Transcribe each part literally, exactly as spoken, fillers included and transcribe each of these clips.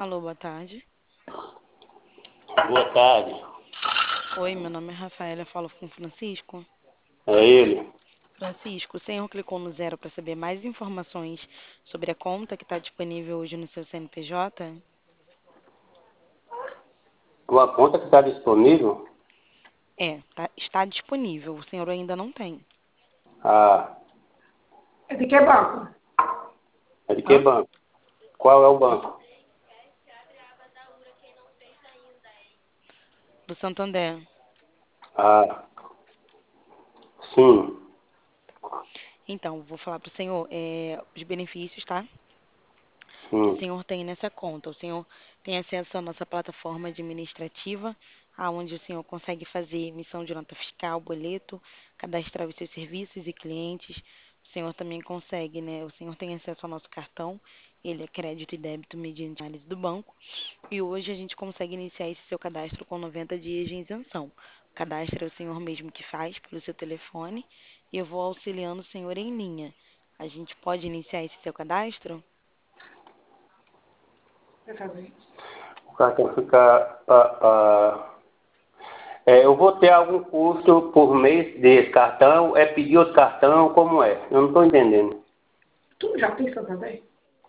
Alô, boa tarde. Boa tarde. Oi, meu nome é Rafaela, eu falo com o Francisco. É ele. Francisco, o senhor clicou no zero para saber mais informações sobre a conta que está disponível hoje no seu C N P J? Uma conta que está disponível? É, tá- está disponível, o senhor ainda não tem. Ah, É de que banco? é de que Hã? banco? Qual é o banco? Do Santander. Ah, sim, Então, vou falar para o senhor é, os benefícios, tá? Que o sim. senhor tem nessa conta. O senhor tem acesso à nossa plataforma administrativa, aonde o senhor consegue fazer emissão de nota fiscal, boleto, cadastrar os seus serviços e clientes. O senhor também consegue, né? O senhor tem acesso ao nosso cartão, ele é crédito e débito mediante análise do banco. E hoje a gente consegue iniciar esse seu cadastro com noventa dias de isenção. O cadastro é o senhor mesmo que faz pelo seu telefone e eu vou auxiliando o senhor em linha. A gente pode iniciar esse seu cadastro? Quer fazer? O cartão fica... ah, ah, é, eu vou ter algum custo por mês desse cartão? É pedir outro cartão? Como é? Eu não estou entendendo. Tu já tem Santander?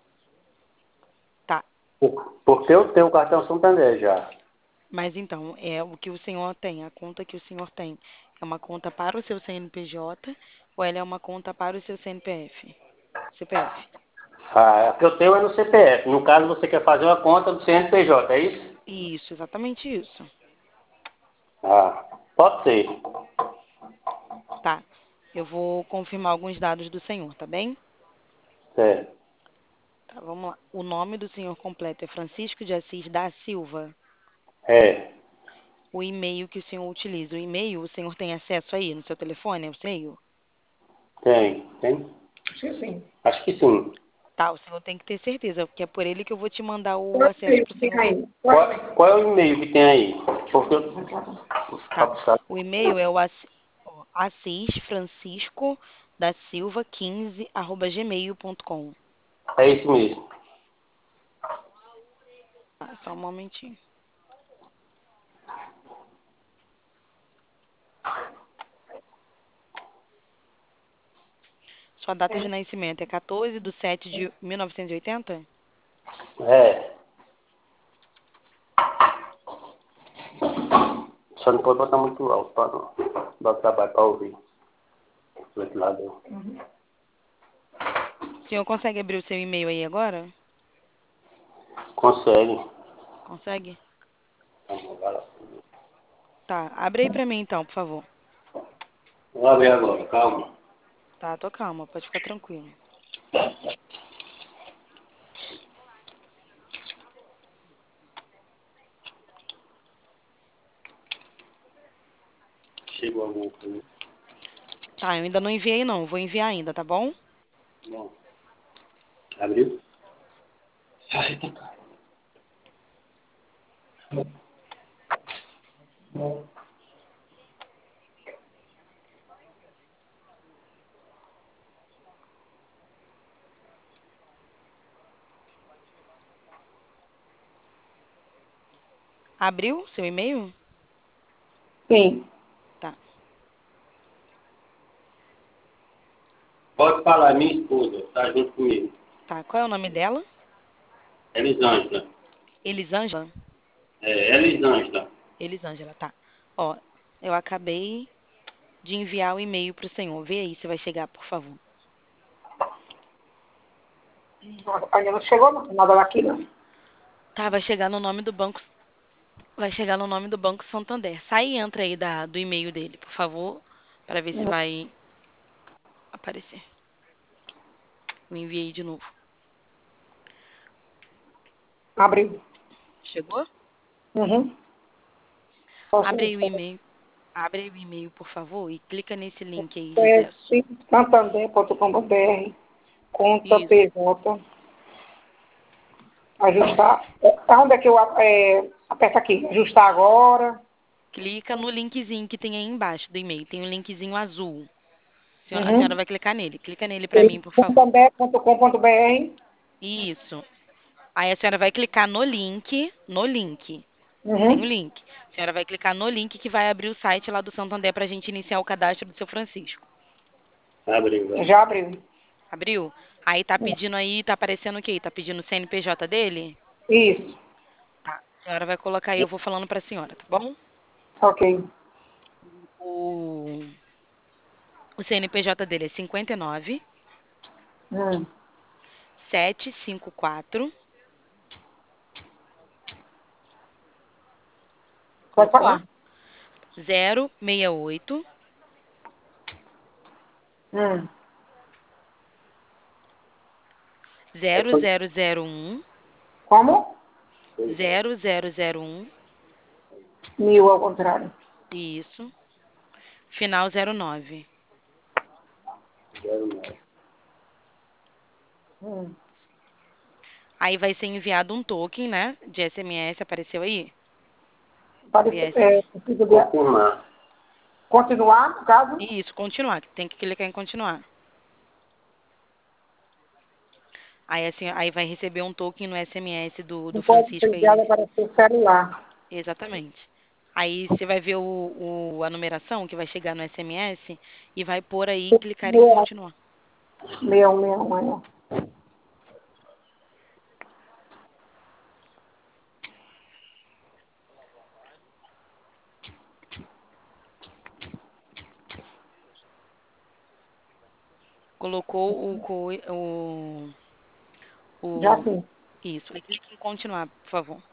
Tá. Por- Porque eu tenho o cartão Santander já. Mas então, é o que o senhor tem, a conta que o senhor tem, é uma conta para o seu C N P J ou ela é uma conta para o seu C N P F? C P F. Ah, a que eu tenho é no C P F. No caso, você quer fazer uma conta do C N P J, é isso? Isso, exatamente isso. Ah, pode ser. Tá. Eu vou confirmar alguns dados do senhor, tá bem? Certo. Tá, vamos lá. O nome do senhor completo é Francisco de Assis da Silva. É, O e-mail que o senhor utiliza, o e-mail, o senhor tem acesso aí no seu telefone, é o seu e-mail? tem. Tem? Acho que sim. Acho que sim. Tá, o senhor tem que ter certeza, porque é por ele que eu vou te mandar o Qual é o acesso e-mail para o que tem senhor. aí? Qual é o Qual, qual é o e-mail que tem aí? Porque eu... Tá. O e-mail é o assis, ó, assis francisco da silva quinze arroba gmail ponto com. É isso mesmo. Tá, só um momentinho. Sua data de nascimento é quatorze de sete de mil novecentos e oitenta? É. Só não pode botar muito alto para não dar trabalho para ouvir. Do outro lado. Uhum. O senhor consegue abrir o seu e-mail aí agora? Consegue. Consegue? Tá, abre aí pra mim então, por favor. Vamos abrir agora, calma. Tá, tô calma, pode ficar tranquilo. Chegou alguma coisa. Tá, eu ainda não enviei não, vou enviar ainda, tá bom? Bom. Abriu? Ai, tá caro. Abriu seu e-mail? Sim. Tá. Pode falar, minha esposa, tá junto comigo. Tá, qual é o nome dela? Elisângela. Elisângela? É, Elisângela. Elisângela, tá. Ó, eu acabei de enviar o e-mail pro senhor. Vê aí se vai chegar, por favor. Ainda não chegou não, nada daqui não. Tá, vai chegar no nome do banco. Vai chegar no nome do Banco Santander. Sai e entra aí da, do e-mail dele, por favor, para ver se vai aparecer. Eu enviei de novo. Abriu. Chegou? Uhum. Posso Abre aí o ver? e-mail. Abre aí o e-mail, por favor, e clica nesse link aí de É acesso. santander ponto com ponto br, conta Isso. P J, ajustar. É, Onde é que eu é, aperto aqui? Ajustar agora. Clica no linkzinho que tem aí embaixo do e-mail. Tem um linkzinho azul. A senhora, a senhora Uhum. vai clicar nele. Clica nele para mim, por favor. santander ponto com ponto br. Isso. Aí a senhora vai clicar no link, no link. Tem o Uhum. link. A senhora vai clicar no link que vai abrir o site lá do Santander para a gente iniciar o cadastro do seu Francisco. Abriu. vai. Já abriu. Abriu? Aí tá pedindo aí, tá aparecendo o quê? Tá pedindo o C N P J dele? Isso. Tá. A senhora vai colocar aí, eu vou falando para a senhora, tá bom? Ok. O, o C N P J dele é cinquenta e nove, Hum. setecentos e cinquenta e quatro. Pode Colocou? falar. zero seis oito, Hum. zero zero zero um, Como? zero zero zero um. Mil ao contrário. Isso. Final zero nove. Hum. Aí vai ser enviado um token, né? De S M S, apareceu aí? Pode, Via S M S. é, preciso de Confirmar. continuar, no caso. Isso, continuar. Tem que clicar em continuar. Aí, assim, aí vai receber um token no S M S do, do Não pode ser Francisco enviada aí. para o seu celular. Exatamente. Aí você vai ver o, o- a numeração que vai chegar no S M S e vai pôr aí clicar em Meu, continuar. meu, meu, meu. Colocou o, co- o, Já o sim. isso. Aí clique em continuar, por favor.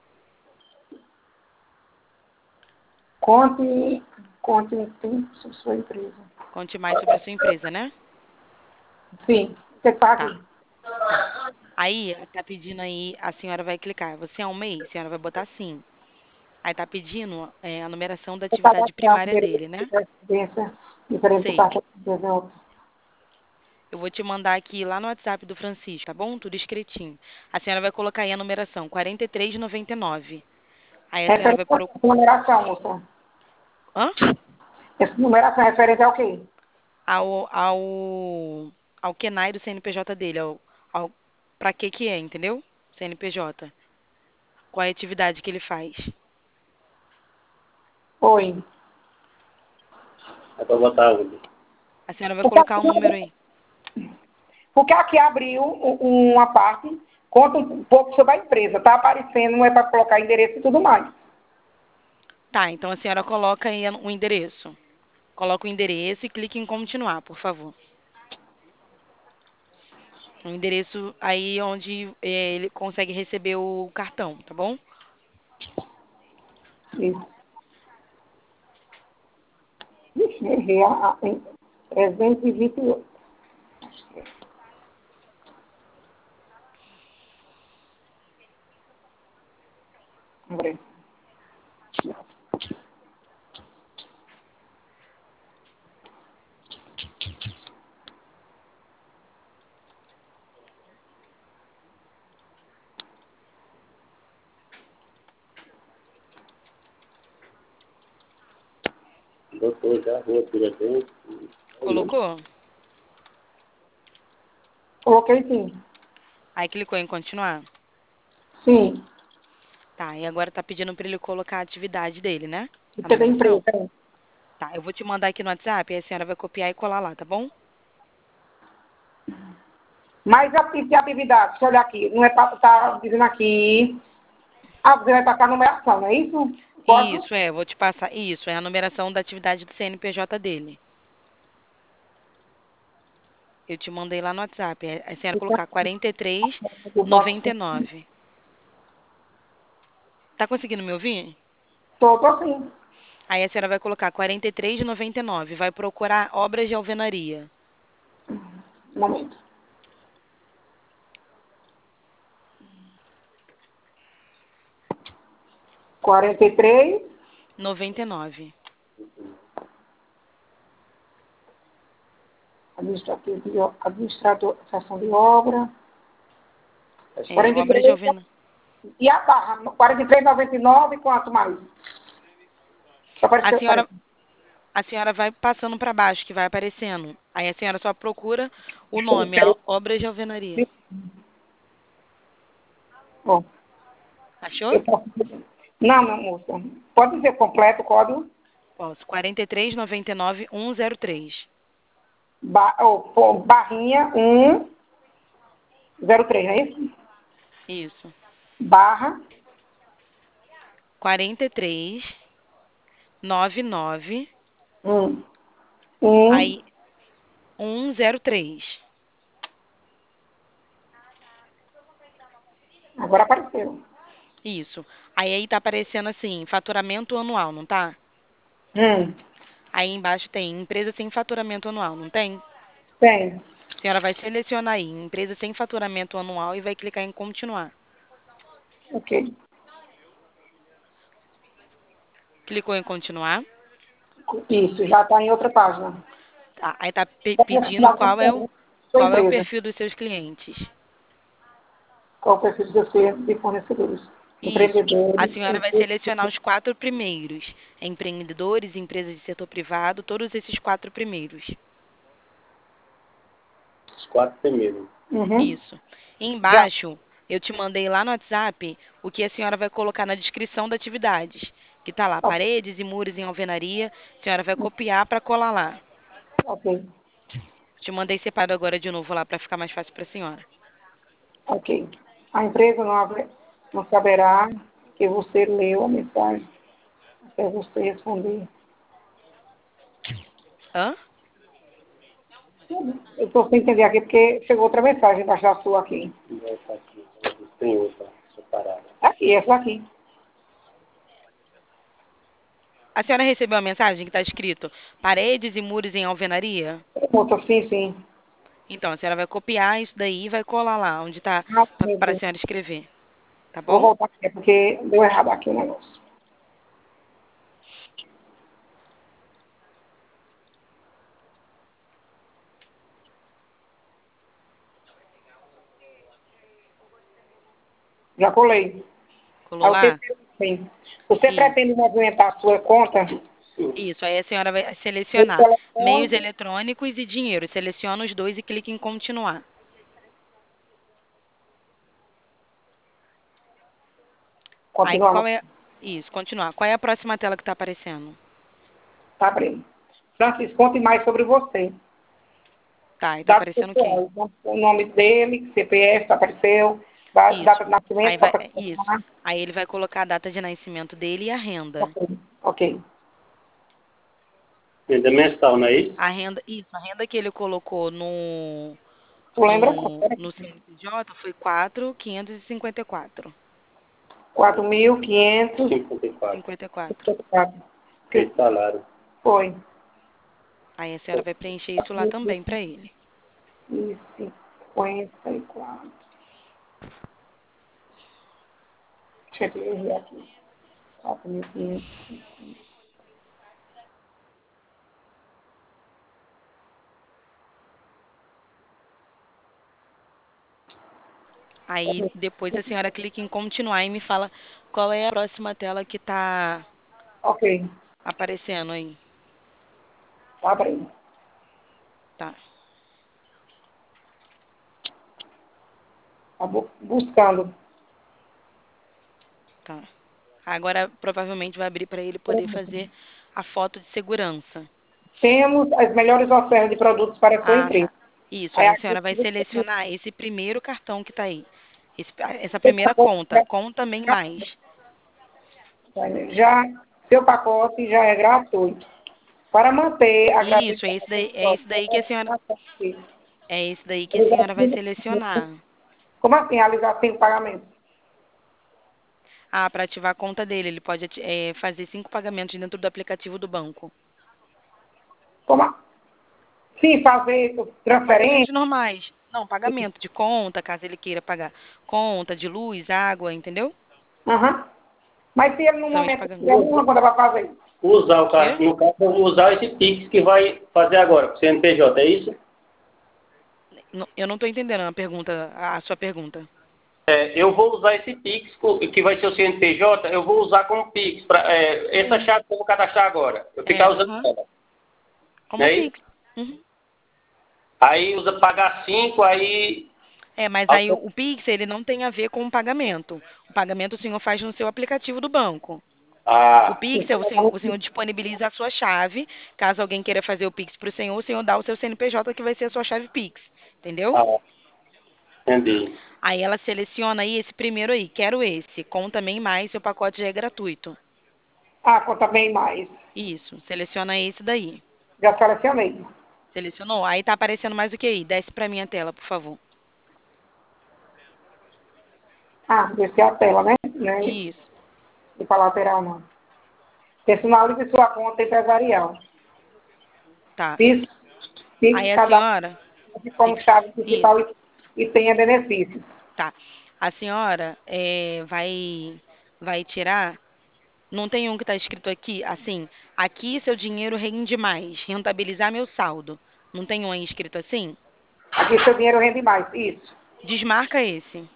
Conte, conte sim, sobre sua empresa. Conte mais sobre a sua empresa, né? Sim. O que está Tá, aqui? tá. Aí tá pedindo aí, a senhora vai clicar. Você é um MEI? A senhora vai botar sim. Aí tá pedindo é, a numeração da Vou atividade cadastrar o primária endereço dele, né? de residência diferente do Sei. cartão de empresa outra. Eu vou te mandar aqui lá no WhatsApp do Francisco, tá bom? Tudo escritinho. A senhora vai colocar aí a numeração quarenta e três noventa e nove. Aí a senhora vai Referente a procurar. essa numeração, moça. Hã? Essa numeração é referente ao quê? Ao, ao, ao K N A I do C N P J dele. Ao, ao, pra que que é, entendeu? C N P J. Qual é a atividade que ele faz? Oi. É para botar onde? A senhora vai Porque colocar o aqui, número aí. porque aqui abriu um- uma parte, conta um pouco sobre a empresa. Está aparecendo, não é para colocar endereço e tudo mais. Tá, então a senhora coloca aí o endereço. Coloca o endereço e clique em continuar, por favor. O endereço aí onde eh, ele consegue receber o cartão, tá bom? Isso. Ixi, errei. a- a- em trezentos e vinte e oito. Lembrei. Botou já, rua Tiradentes. Colocou? Coloquei sim. Aí clicou em continuar? Sim. Tá, e agora tá pedindo para ele colocar a atividade dele, né? E A da empresa. numeração? Hein? Tá, eu vou te mandar aqui no WhatsApp e a senhora vai copiar e colar lá, tá bom? Mais a tipo de atividade, deixa eu olhar aqui. Não é para estar dizendo aqui. Ah, você vai passar a numeração, não é isso? Código? Isso, é, vou te passar. Isso, é a numeração da atividade do C N P J dele. Eu te mandei lá no WhatsApp. É a senhora colocar quarenta e três noventa e nove. Tá conseguindo me ouvir? Estou, estou sim. Aí a senhora vai colocar quarenta e três noventa e nove. Vai procurar obras de alvenaria. Um momento. quarenta e três. noventa e nove. Administrativo de, o- administrador, seção de obra. É, obras de quarenta e três. alvenaria. E a barra? quarenta e três, noventa e nove, quanto mais? Que A apareceu, senhora, apareceu. a senhora vai passando para baixo, que vai aparecendo. Aí a senhora só procura o Sim, nome, peraí. a obras de alvenaria. Bom, Achou? eu posso... Não, não, moça. Pode dizer completo o código? Posso. quarenta e três, noventa e nove, cento e três. Ba... Oh, barrinha um zero três, não é isso? Isso. Barra quarenta e três, noventa e nove, um, um. aí cento e três. Agora apareceu. Isso. Aí aí tá aparecendo assim, faturamento anual, não tá? Hum, Aí embaixo tem empresa sem faturamento anual, não tem? tem. A senhora vai selecionar aí, empresa sem faturamento anual e vai clicar em continuar. Ok. Clicou em continuar. Isso, já está em outra página. Tá. Aí tá pe- Vamos pedindo final qual é o sua qual é o empresa. perfil dos seus clientes. Qual o perfil de você de fornecedores? Isso. A Empreendedores. senhora vai selecionar os quatro primeiros. Empreendedores, empresas de setor privado, todos esses quatro primeiros. Os quatro primeiros. Uhum. Isso. E Já. embaixo, eu te mandei lá no WhatsApp o que a senhora vai colocar na descrição da atividades. Que tá lá, Ok. paredes e muros em alvenaria. A senhora vai copiar para colar lá. Ok. Te mandei separado agora de novo lá para ficar mais fácil para a senhora. Ok. A empresa não, abre, não saberá que você leu a mensagem até você responder. Hã? Eu estou sem entender aqui porque chegou outra mensagem embaixo da sua aqui. Não, tá aqui. Tem outra separada. Aqui, essa aqui. A senhora recebeu a mensagem que está escrito paredes e muros em alvenaria? Outra, sim, sim. Então, a senhora vai copiar isso daí e vai colar lá, onde está Ah, meu para a Deus. senhora escrever. Tá Vou bom? voltar aqui, porque deu errado aqui o negócio. Já colei. Colou Aí o lá? terceiro, sim. Você Isso. pretende movimentar a sua conta? Isso. Aí a senhora vai Esse selecionar meios telefone, eletrônicos e dinheiro. Seleciona os dois e clique em continuar. Aí continua, qual é. Isso, continuar. Qual é a próxima tela que está aparecendo? tá abrindo. Francisco, conte mais sobre você. Tá, e tá Data aparecendo o quê? pessoal, o nome dele, C P F, apareceu, da- data de Isso. Aí nascimento, só vai. para é, Isso. confirmar. Aí ele vai colocar a data de nascimento dele e a renda. Ok, ok. Renda mensal, não é isso? A renda, isso, a renda que ele colocou no, Tu lembra? no, no C N P J foi quatro mil quinhentos e cinquenta e quatro. quatro mil quinhentos e cinquenta e quatro. cinquenta e quatro. cinquenta e quatro. Esse salário. Foi. Aí a senhora vai preencher isso lá também para ele. E cinquenta e quatro. Deixa eu ver aqui. quatro mil e quinhentos. Aí depois a senhora clica em continuar e me fala qual é a próxima tela que está Ok, aparecendo aí. tá abrindo. Tá, Tá bu- buscando. tá. Agora provavelmente vai abrir para ele poder fazer a foto de segurança. Temos as melhores ofertas de produtos para a sua Ah, empresa. tá. Isso, Aí aí a aqui senhora vai selecionar esse primeiro cartão que está aí. Esse- essa seu primeira pacote conta, com também mais. já, seu pacote já é gratuito. Para manter a Isso, é gratuidade esse daí, é esse daí que a senhora, é esse daí que a senhora vai selecionar. como assim, realizar cinco pagamentos? Ah, para ativar a conta dele, ele pode ati- eh, fazer cinco pagamentos dentro do aplicativo do banco. Como a- sim, fazer Pagamentos transferência. normais. Não, pagamento de conta, caso ele queira pagar conta de luz, água, entendeu? Aham. Mas se ele no São esses momento tiver pagamentos. uma conta para fazer, Usar o Quê? cartão, no caso, eu vou usar esse Pix que vai fazer agora, com o C N P J, é isso? Não- Eu não estou entendendo a pergunta, a sua pergunta. É, eu vou usar esse Pix, co- que vai ser o C N P J, eu vou usar como Pix. Pra, é, essa chave que eu vou cadastrar agora. Eu É, ficar usando aham. ela. Não Como é isso? Pix. Uhum. Aí usa pagar cinco, aí. É, mas aí o, o Pix, ele não tem a ver com o pagamento. O pagamento o senhor faz no seu aplicativo do banco. O Ah, Pix, é o senhor, o senhor disponibiliza a sua chave. Caso alguém queira fazer o Pix para o senhor, o senhor dá o seu C N P J, que vai ser a sua chave Pix. Entendeu? ah, entendi. Aí ela seleciona aí esse primeiro aí, quero esse. Com também mais, seu pacote já é gratuito. Ah, conta bem mais. Isso, seleciona esse daí. Já selecionei. Selecionou? Aí tá aparecendo mais o que aí? Desce pra minha tela, por favor. Ah, descer a tela, né? Não é isso? Isso, E para lateral, não. Personalize sua conta empresarial. tá. Fiz, Aí fiz a cada senhora, como fica- chave isso, principal e, e tenha benefícios. tá. A senhora é, vai, vai tirar. Não tem um que tá escrito aqui, assim, aqui seu dinheiro rende mais, rentabilizar meu saldo. Não tem um aí escrito assim? Aqui seu dinheiro rende mais. Isso. Desmarca esse.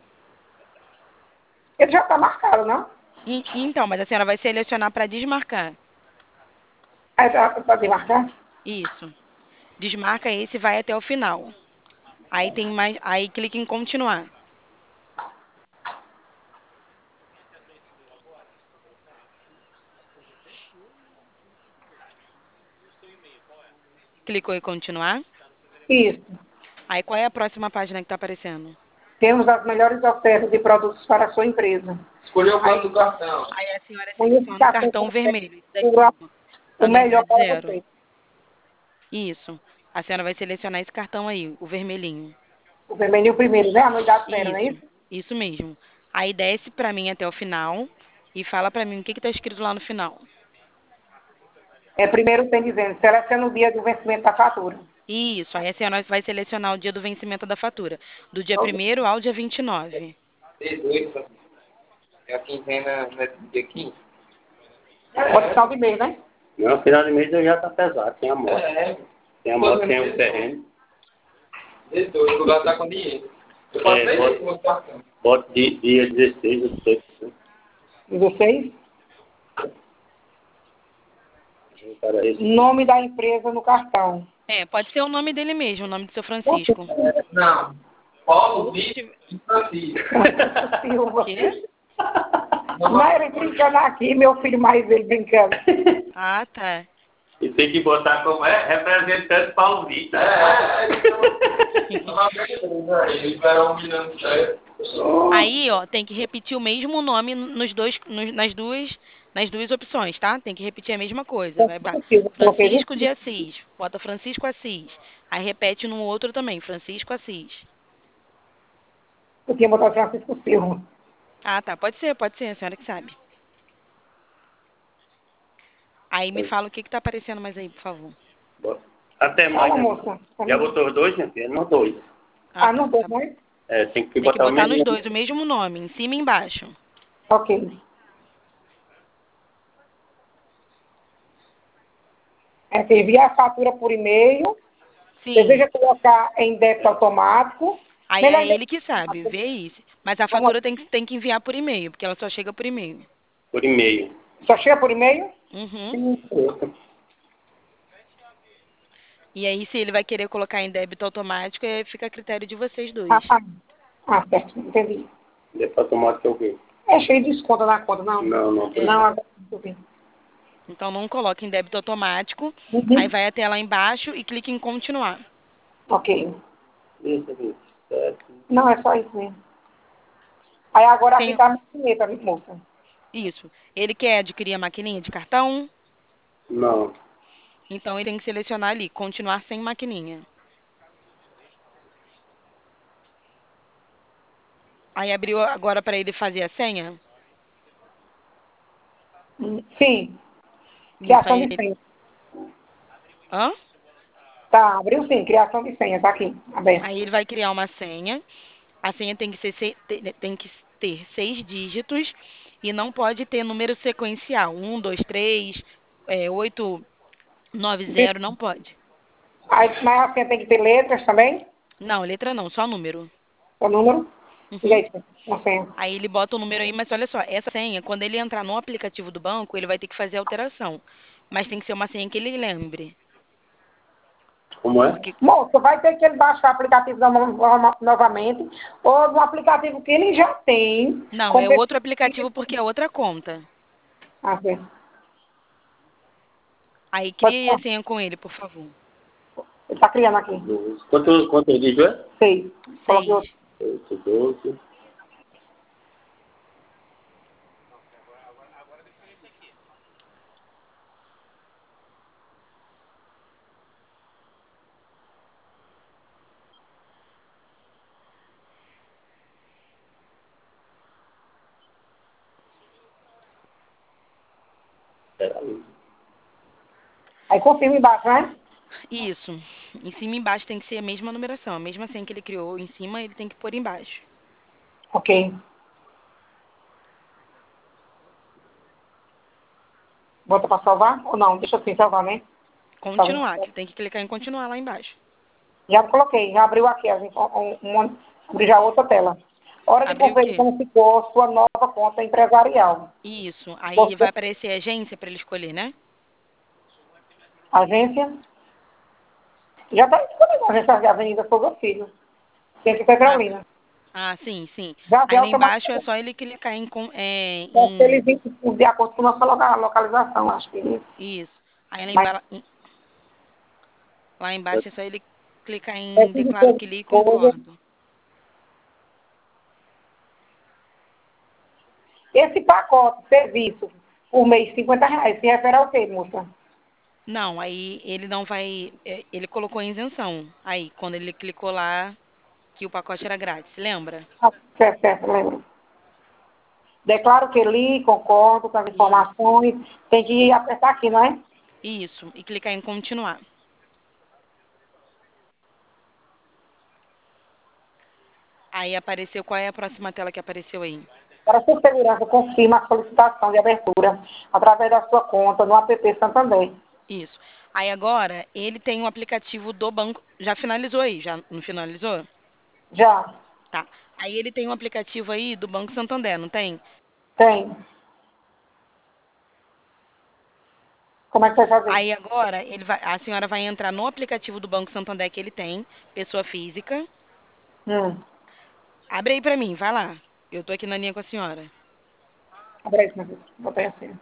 Ele já está marcado, não? E- então, mas a senhora vai selecionar para desmarcar. Aí tá para demarcar? Isso. Desmarca esse e vai até o final. Aí tem mais, aí clica em continuar. Clicou em continuar. Isso. Aí qual é a próxima página que está aparecendo? Temos as melhores ofertas de produtos para a sua empresa. Escolheu o plano do cartão. Aí a senhora Conheça o seleciona o cartão cartão vermelho. Esse daqui, para ó. o melhor Anuidade para zero. você. Isso. A senhora vai selecionar esse cartão aí, o vermelhinho. O vermelhinho primeiro, né? Anuidade zero, não é Isso. isso? Isso mesmo. Aí desce pra mim até o final e fala pra mim o que que tá escrito lá no final. É, primeiro tem dizendo, seleciona o dia do vencimento da fatura. Isso. Aí a senhora vai selecionar o dia do vencimento da fatura. Do dia primeiro ao dia vinte e nove. dezoito. É a quinzena né, dia quinze. Pode final de mês, né? Não, final de mês eu já tá pesado, tem a moto. É. Tem a moto, tem o terreno. dezoito, o lugar tá com dinheiro. Eu É, passei bota- isso no cartão. Bota di- dia dezesseis, eu sei. dezesseis. Cara, esse. Nome da empresa no cartão. É, pode ser o nome dele mesmo, o nome do seu Francisco. Não. Paulo, Vitor e Francisco. Silva. Quê? Não, ele brincando aqui, meu filho mais ele brincando. Ah, tá. E tem que botar como é representante Paulo Vitor. É, é, ele vai um minuto certo. Aí, ó, tem que repetir o mesmo nome nos dois, nos- nas duas, nas duas opções, tá? Tem que repetir a mesma coisa. Vai botar Francisco de Assis. Bota Francisco Assis. Aí repete no outro também, Francisco Assis. Eu tinha botado Francisco Silva. Ah, tá. Pode ser, pode ser, a senhora que sabe. Aí me fala o que que tá aparecendo mais aí, por favor. Bota. Até mais. Fala, né? moça. Já botou os dois, minha filha? Não dois. Ah, tá. não deu, Tá- né? É, tem que Tem que botar o botar nos mesmo. dois o mesmo nome, em cima e embaixo. Ok. É que envia a fatura por e-mail. Sim. Deseja colocar em débito automático. Aí Melhor é ainda- ele que sabe, vê isso. Mas a fatura tem que, tem que enviar por e-mail, porque ela só chega por e-mail. Por e-mail. Só chega por e-mail? Uhum. E aí, se ele vai querer colocar em débito automático, aí fica a critério de vocês dois. Ah, ah, ah, certo, entendi. Depois tomar que eu ver. É cheio de desconto na conta, não? Não, não. É. Não, agora eu vi. Então, não coloque em débito automático. Uhum. Aí vai até lá embaixo e clique em continuar. Ok. Isso aqui. Certo. Não, é só isso mesmo. Aí agora Tem- aqui tá a maquineta, moça. Isso. Ele quer adquirir a maquininha de cartão, Não. então ele tem que selecionar ali, continuar sem maquininha. Aí abriu agora para ele fazer a senha. Hum, Sim, Isso criação aí. de senha. Hã? Tá, abriu sim, criação de senha, tá aqui, aberto. Aí ele vai criar uma senha. A senha tem que ser se- te- tem que ter seis dígitos e não pode ter número sequencial. Um, dois, três, é, oito, nove, zero, não pode. Aí, mas a senha tem que ter letras também? Não, letra não, só número. O número? Uhum. Letra, uma senha. Aí ele bota o número aí, mas olha só, essa senha, quando ele entrar no aplicativo do banco, ele vai ter que fazer alteração. Mas tem que ser uma senha que ele lembre. Como é? Porque Moça, vai ter que ele baixar o aplicativo no- no- novamente, ou no aplicativo que ele já tem. não, Com é outro aplicativo porque é outra conta. Ah, sim. Aí Pode cria a falar. senha com ele, por favor. Ele está criando aqui. Quanto, quanto dígito é? Seis. Coloquei Seis. outro. oito, doze. Peraí. Aí confirma embaixo, né? Isso. Em cima e embaixo tem que ser a mesma numeração. A mesma senha que ele criou em cima, ele tem que pôr embaixo. Ok. Bota para salvar? Ou não? Deixa assim salvar, né? Salve. Continuar, que tem que clicar em continuar lá embaixo. Já coloquei, já abriu aqui, a gente- um, um, abriu já outra tela. Hora de Abriu o conferir quê? como ficou a sua nova conta empresarial. Isso. Aí Você, vai aparecer a agência para ele escolher, né? agência, já está disponível a agência de Avenida Fogo Filho, Centro Ah, Petrolina. ah, sim, sim. Já vê Aí lá embaixo é automaticamente. só ele clicar em, com- é, Só se ele em vir de acordo com a nossa loca- localização, acho que isso. isso. Aí lá, Mas emba em- lá embaixo é só ele clicar é em tudo declaro sobre que li e coisa. concordo. Esse pacote, serviço, por mês, cinquenta reais, se refere ao quê, moça? Não, aí ele não vai. é, Ele colocou em isenção. Aí, quando ele clicou lá, que o pacote era grátis, lembra? Ah, certo, certo, lembro. Declaro que li, concordo com as Isso. informações. Tem que apertar aqui, não é? Isso. E clicar em continuar. Aí apareceu. Qual é a próxima tela que apareceu aí? Para sua segurança, confirma a solicitação de abertura através da sua conta no app Santander. Isso. Aí agora, ele tem um aplicativo do banco. Já finalizou aí? Já não finalizou? Já, Tá. Aí ele tem um aplicativo aí do Banco Santander, não tem? tem. Como é que você vai fazer? Aí agora, ele vai, a senhora vai entrar no aplicativo do Banco Santander que ele tem, pessoa física. Hum, Abre aí pra mim, vai lá. Eu tô aqui na linha com a senhora. abre aí, meu filho. Botei assim.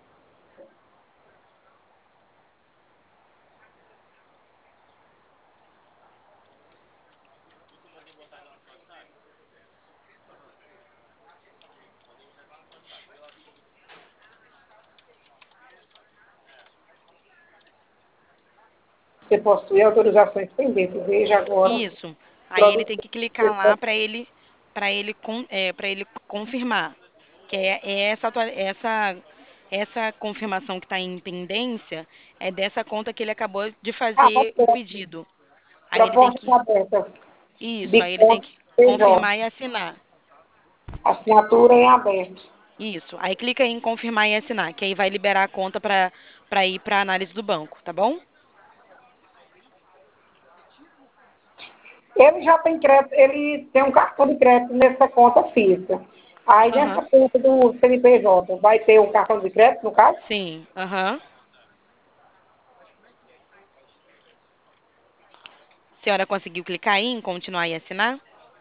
Você possui autorizações pendentes. Veja agora. Isso. Aí ele Produtos. tem que clicar lá para ele para ele con- é, para ele confirmar, que é, é essa atua- essa essa confirmação que está em pendência é dessa conta que ele acabou de Ah, fazer o proposta. pedido. Aí ele tem Propostas que abertas. isso, De aí ele tem conta que P J. confirmar e assinar. Assinatura em aberto. Isso. Aí clica em confirmar e assinar, que aí vai liberar a conta para para ir para análise do banco, tá bom? Ele já tem crédito, ele tem um cartão de crédito nessa conta física. Aí nessa Aham. conta do C N P J vai ter um cartão de crédito, no caso? Sim. Aham. A senhora conseguiu clicar aí em continuar e assinar?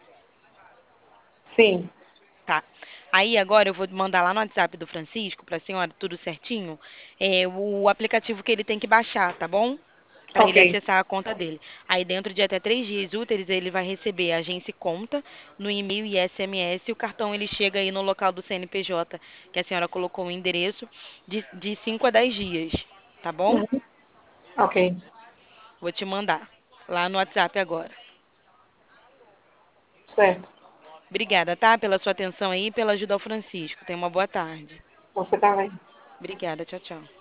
Sim. Tá. Aí agora eu vou mandar lá no WhatsApp do Francisco para a senhora tudo certinho, é, o aplicativo que ele tem que baixar, tá bom? Para ele Ok. acessar a conta dele. Aí dentro de até três dias úteis ele vai receber a agência e conta no e-mail e S M S e o cartão ele chega aí no local do C N P J que a senhora colocou o endereço de, de cinco a dez dias, tá bom? Uhum. Ok. Vou te mandar lá no WhatsApp agora. Certo. Obrigada, tá? Pela sua atenção aí e pela ajuda ao Francisco. Tenha uma boa tarde. Você também. Obrigada, tchau, tchau.